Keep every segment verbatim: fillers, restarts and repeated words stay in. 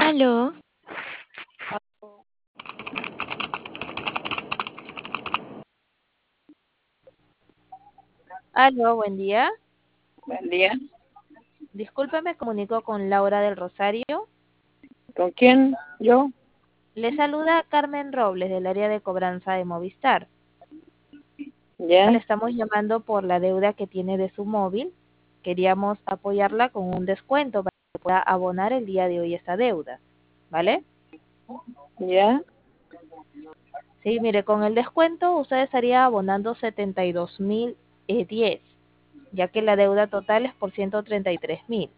Aló, Aló, buen día. Buen día. Disculpe, me comunico con Laura del Rosario. ¿Con quién? ¿Yo? Le saluda Carmen Robles del área de cobranza de Movistar. ¿Ya? Le estamos llamando por la deuda que tiene de su móvil. Queríamos apoyarla con un descuento para que pueda abonar el día de hoy esta deuda. ¿Vale? ¿Ya? Sí, mire, con el descuento usted estaría abonando setenta y dos mil diez, ya que la deuda total es por ciento treinta y tres mil.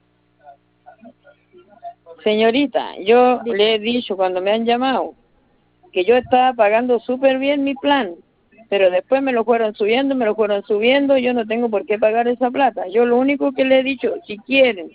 Señorita, yo Diga. le he dicho cuando me han llamado que yo estaba pagando súper bien mi plan, pero después me lo fueron subiendo, me lo fueron subiendo, yo no tengo por qué pagar esa plata. Yo lo único que le he dicho, si quieren,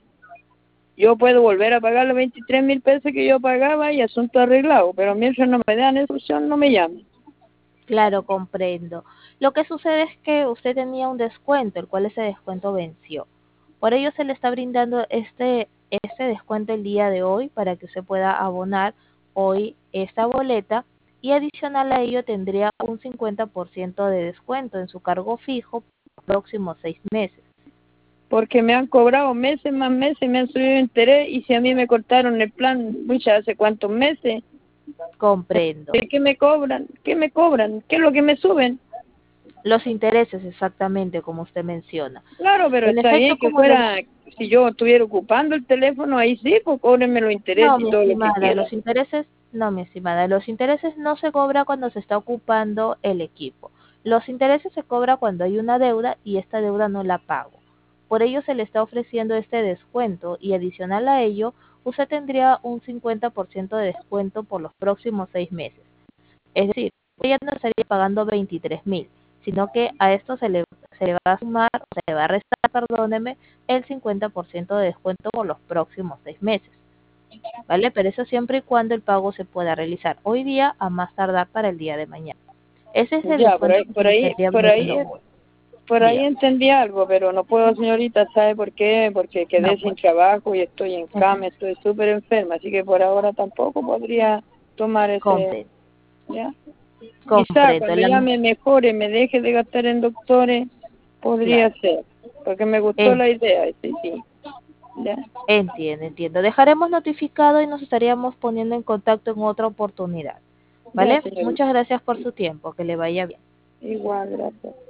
yo puedo volver a pagar los veintitrés mil pesos que yo pagaba y asunto arreglado, pero mientras no me dan esa opción, no me llamen. Claro, comprendo. Lo que sucede es que usted tenía un descuento, el cual ese descuento venció. Por ello se le está brindando este, este descuento el día de hoy para que usted pueda abonar hoy esta boleta y adicional a ello tendría un cincuenta por ciento de descuento en su cargo fijo por los próximos seis meses. Porque me han cobrado meses más meses, me han subido interés y si a mí me cortaron el plan, muchas hace cuántos meses. Comprendo. ¿De qué me cobran? ¿Qué me cobran? ¿Qué es lo que me suben? Los intereses exactamente como usted menciona. Claro, pero En está efecto, bien que como le... fuera, si yo estuviera ocupando el teléfono, ahí sí, pues cóbrenme los intereses No, y mi todo lo que estimada, quieran. los intereses, no, mi estimada, los intereses no se cobra cuando se está ocupando el equipo. Los intereses se cobra cuando hay una deuda y esta deuda no la pago. Por ello se le está ofreciendo este descuento y adicional a ello, usted tendría un cincuenta por ciento de descuento por los próximos seis meses. Es decir, usted ya no estaría pagando veintitrés mil, sino que a esto se le, se le va a sumar, o se le va a restar, perdóneme, el cincuenta por ciento de descuento por los próximos seis meses. ¿Vale? Pero eso siempre y cuando el pago se pueda realizar hoy día a más tardar para el día de mañana. Ese es el Ya, por descuento ahí, que se por le ahí, estaría por ahí, brindando hoy. por ahí Dígame. entendí algo, pero no puedo, señorita, ¿sabe por qué? Porque No, quedé sin pues. trabajo y estoy en Ujú. cama, estoy súper enferma, así que por ahora tampoco podría tomar ese, Comprendo. ¿ya? Quizá Comprendo. cuando La- ya me mejore, me deje de gastar en doctores, podría claro. ser, porque me gustó En- la idea, sí, sí, ¿ya? entiendo, entiendo. Dejaremos notificado y nos estaríamos poniendo en contacto en otra oportunidad. Ya, ¿Vale? señorita. Muchas gracias por su tiempo. Que le vaya bien. Igual, gracias.